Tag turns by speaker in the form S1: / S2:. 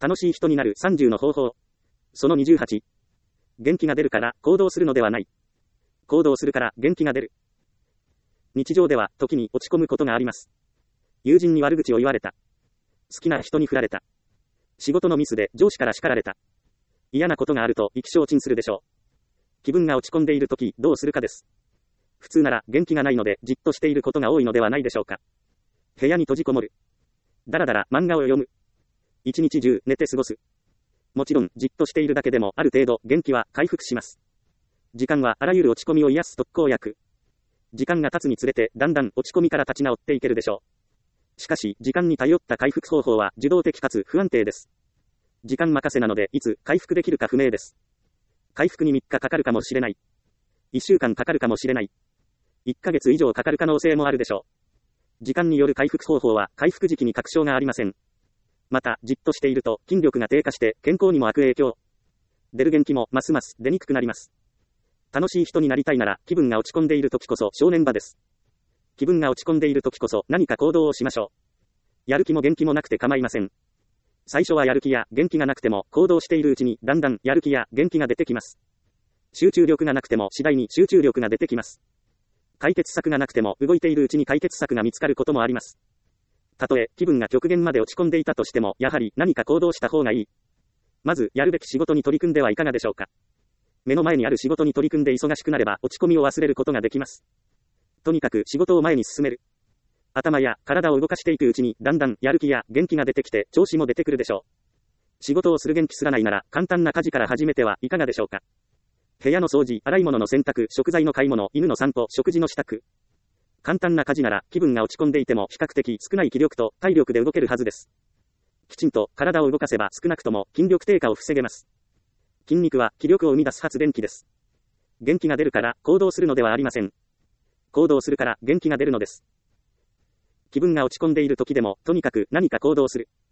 S1: 楽しい人になる30の方法。その28。元気が出るから行動するのではない。行動するから元気が出る。日常では時に落ち込むことがあります。友人に悪口を言われた。好きな人に振られた。仕事のミスで上司から叱られた。嫌なことがあると意気消沈するでしょう。気分が落ち込んでいるときどうするかです。普通なら元気がないのでじっとしていることが多いのではないでしょうか。部屋に閉じこもる。だらだら漫画を読む。一日中寝て過ごす。もちろんじっとしているだけでもある程度元気は回復します。時間はあらゆる落ち込みを癒す特効薬。時間が経つにつれてだんだん落ち込みから立ち直っていけるでしょう。しかし時間に頼った回復方法は受動的かつ不安定です。時間任せなのでいつ回復できるか不明です。回復に3日かかるかもしれない。1週間かかるかもしれない。1ヶ月以上かかる可能性もあるでしょう。時間による回復方法は回復時期に確証がありません。また、じっとしていると筋力が低下して健康にも悪影響。出る元気もますます出にくくなります。楽しい人になりたいなら気分が落ち込んでいる時こそ正念場です。気分が落ち込んでいる時こそ何か行動をしましょう。やる気も元気もなくて構いません。最初はやる気や元気がなくても行動しているうちにだんだんやる気や元気が出てきます。集中力がなくても次第に集中力が出てきます。解決策がなくても動いているうちに解決策が見つかることもあります。たとえ気分が極限まで落ち込んでいたとしてもやはり何か行動した方がいい。まずやるべき仕事に取り組んではいかがでしょうか。目の前にある仕事に取り組んで忙しくなれば落ち込みを忘れることができます。とにかく仕事を前に進める。頭や体を動かしていくうちにだんだんやる気や元気が出てきて調子も出てくるでしょう。仕事をする元気すらないなら簡単な家事から始めてはいかがでしょうか。部屋の掃除、洗い物の洗濯、食材の買い物、犬の散歩、食事の支度。簡単な家事なら気分が落ち込んでいても比較的少ない気力と体力で動けるはずです。きちんと体を動かせば少なくとも筋力低下を防げます。筋肉は気力を生み出す発電機です。元気が出るから行動するのではありません。行動するから元気が出るのです。気分が落ち込んでいる時でもとにかく何か行動する。